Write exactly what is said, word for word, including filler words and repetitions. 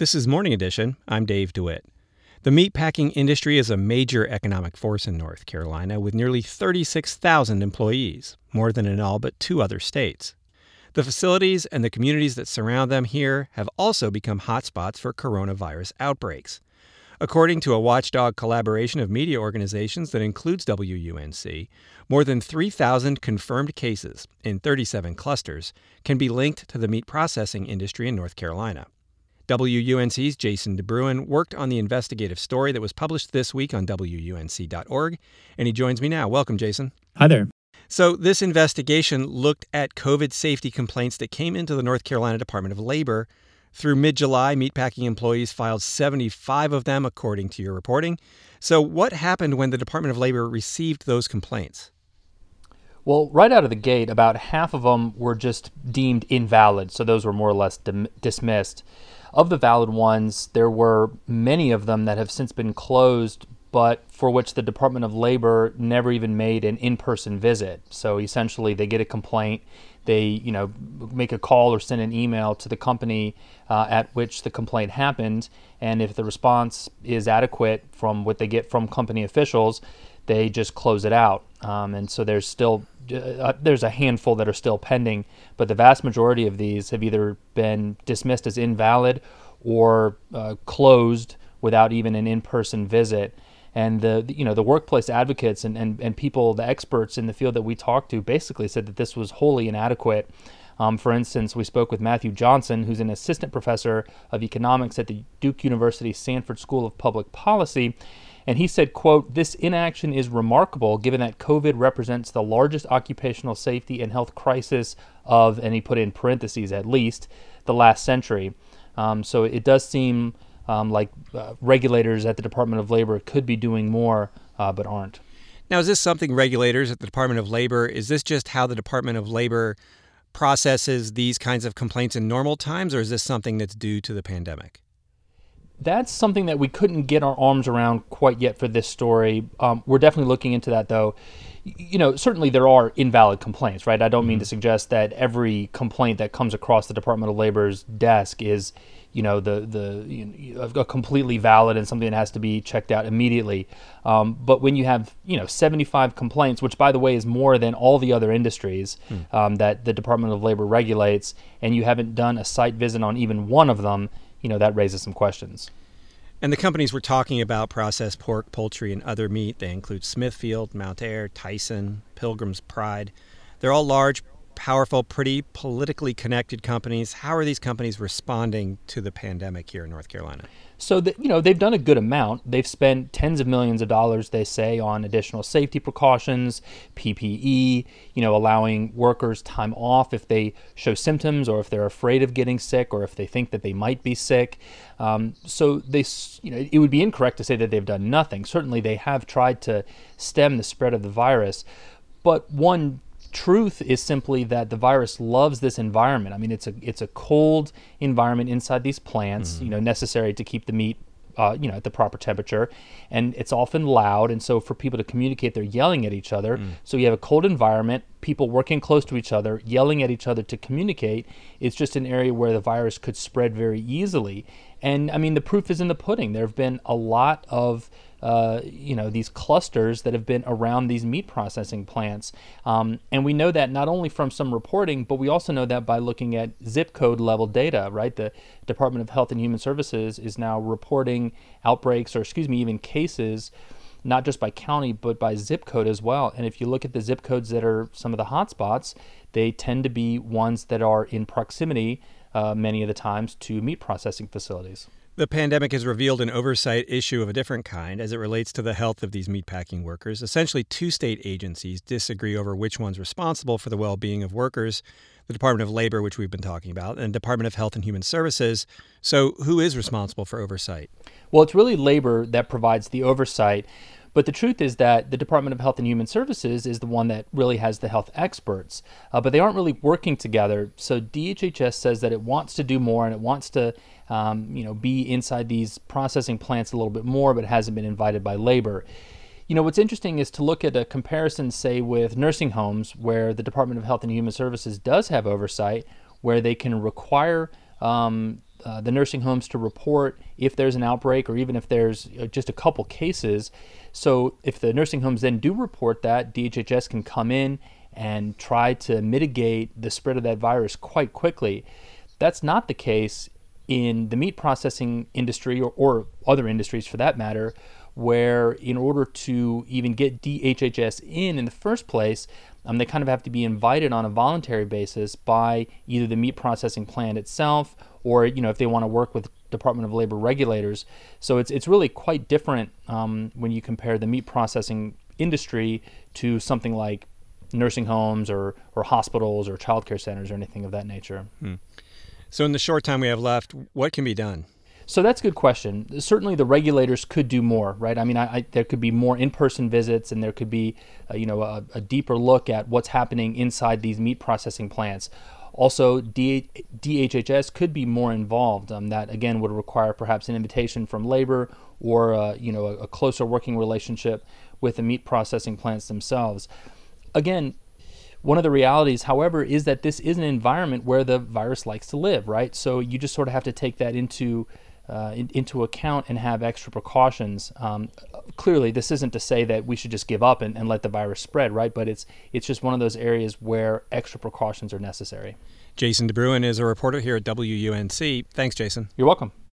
This is Morning Edition. I'm Dave DeWitt. The meatpacking industry is a major economic force in North Carolina with nearly thirty-six thousand employees, more than in all but two other states. The facilities and the communities that surround them here have also become hotspots for coronavirus outbreaks. According to a watchdog collaboration of media organizations that includes W U N C, more than three thousand confirmed cases in thirty-seven clusters can be linked to the meat processing industry in North Carolina. W U N C's Jason DeBruin worked on the investigative story that was published this week on W U N C dot org, and he joins me now. Welcome, Jason. Hi there. So this investigation looked at COVID safety complaints that came into the North Carolina Department of Labor. Through mid-July, meatpacking employees filed seventy-five of them, according to your reporting. So what happened when the Department of Labor received those complaints? Well, right out of the gate, about half of them were just deemed invalid, so those were more or less dim- dismissed. Of the valid ones, there were many of them that have since been closed, but for which the Department of Labor never even made an in-person visit. So essentially, they get a complaint, they, you know, make a call or send an email to the company uh, at which the complaint happened, and if the response is adequate from what they get from company officials, they just close it out. Um, and so there's still uh, there's a handful that are still pending, but the vast majority of these have either been dismissed as invalid or uh, closed without even an in-person visit. And the you know the workplace advocates and, and, and people, the experts in the field that we talked to, basically said that this was wholly inadequate. Um, for instance, we spoke with Matthew Johnson, who's an assistant professor of economics at the Duke University Sanford School of Public Policy. And he said, quote, "This inaction is remarkable given that COVID represents the largest occupational safety and health crisis of," and he put in parentheses, "at least, the last century." Um, so it does seem um, like uh, regulators at the Department of Labor could be doing more, uh, but aren't. Now, is this something regulators at the Department of Labor, is this just how the Department of Labor processes these kinds of complaints in normal times, or is this something that's due to the pandemic? That's something that we couldn't get our arms around quite yet for this story. Um, we're definitely looking into that, though. You know, certainly there are invalid complaints, right? I don't mean to suggest that every complaint that comes across the Department of Labor's desk is, you know, the the you know, a completely valid and something that has to be checked out immediately. Um, but when you have, you know, seventy-five complaints, which, by the way, is more than all the other industries hmm. um, that the Department of Labor regulates, and you haven't done a site visit on even one of them, you know, that raises some questions. And the companies we're talking about process pork, poultry, and other meat. They include Smithfield, Mount Ayr, Tyson, Pilgrim's Pride. They're all large, powerful, pretty politically connected companies. How are these companies responding to the pandemic here in North Carolina? So, the, you know, they've done a good amount. They've spent tens of millions of dollars, they say, on additional safety precautions, P P E, you know, allowing workers time off if they show symptoms or if they're afraid of getting sick or if they think that they might be sick. Um, so they, you know, it would be incorrect to say that they've done nothing. Certainly they have tried to stem the spread of the virus. But one truth is simply that the virus loves this environment. I mean, it's a it's a cold environment inside these plants, mm-hmm. you know, necessary to keep the meat, uh, you know, at the proper temperature, and it's often loud. And so, for people to communicate, they're yelling at each other. Mm. So you have a cold environment, people working close to each other, yelling at each other to communicate. It's just an area where the virus could spread very easily. And I mean, the proof is in the pudding. There have been a lot of Uh, you know, these clusters that have been around these meat processing plants. Um, and we know that not only from some reporting, but we also know that by looking at zip code level data, right? The Department of Health and Human Services is now reporting outbreaks, or excuse me, even cases, not just by county, but by zip code as well. And if you look at the zip codes that are some of the hotspots, they tend to be ones that are in proximity, uh, many of the times, to meat processing facilities. The pandemic has revealed an oversight issue of a different kind as it relates to the health of these meatpacking workers. Essentially, two state agencies disagree over which one's responsible for the well-being of workers, the Department of Labor, which we've been talking about, and Department of Health and Human Services. So who is responsible for oversight? Well, it's really Labor that provides the oversight. But the truth is that the Department of Health and Human Services is the one that really has the health experts, uh, but they aren't really working together. So D H H S says that it wants to do more and it wants to, um, you know, be inside these processing plants a little bit more, but hasn't been invited by Labor. You know, what's interesting is to look at a comparison, say, with nursing homes, where the Department of Health and Human Services does have oversight, where they can require um, uh, the nursing homes to report if there's an outbreak or even if there's uh, just a couple cases. So if the nursing homes then do report that, D H H S can come in and try to mitigate the spread of that virus quite quickly. That's not the case in the meat processing industry or, or other industries for that matter, where in order to even get D H H S in in the first place, um, they kind of have to be invited on a voluntary basis by either the meat processing plant itself or, you know, if they want to work with Department of Labor regulators. So it's it's really quite different um, when you compare the meat processing industry to something like nursing homes or, or hospitals or childcare centers or anything of that nature. Hmm. So in the short time we have left, what can be done? So that's a good question. Certainly the regulators could do more, right? I mean, I, I, there could be more in-person visits and there could be, uh, you know, a, a deeper look at what's happening inside these meat processing plants. Also, D H H S could be more involved. Um, that, again, would require perhaps an invitation from labor or, uh, you know, a, a closer working relationship with the meat processing plants themselves. Again, one of the realities, however, is that this is an environment where the virus likes to live, right? So you just sort of have to take that into uh, in, into account and have extra precautions. Um, clearly, this isn't to say that we should just give up and, and let the virus spread, right? But it's it's just one of those areas where extra precautions are necessary. Jason DeBruin is a reporter here at W U N C. Thanks, Jason. You're welcome.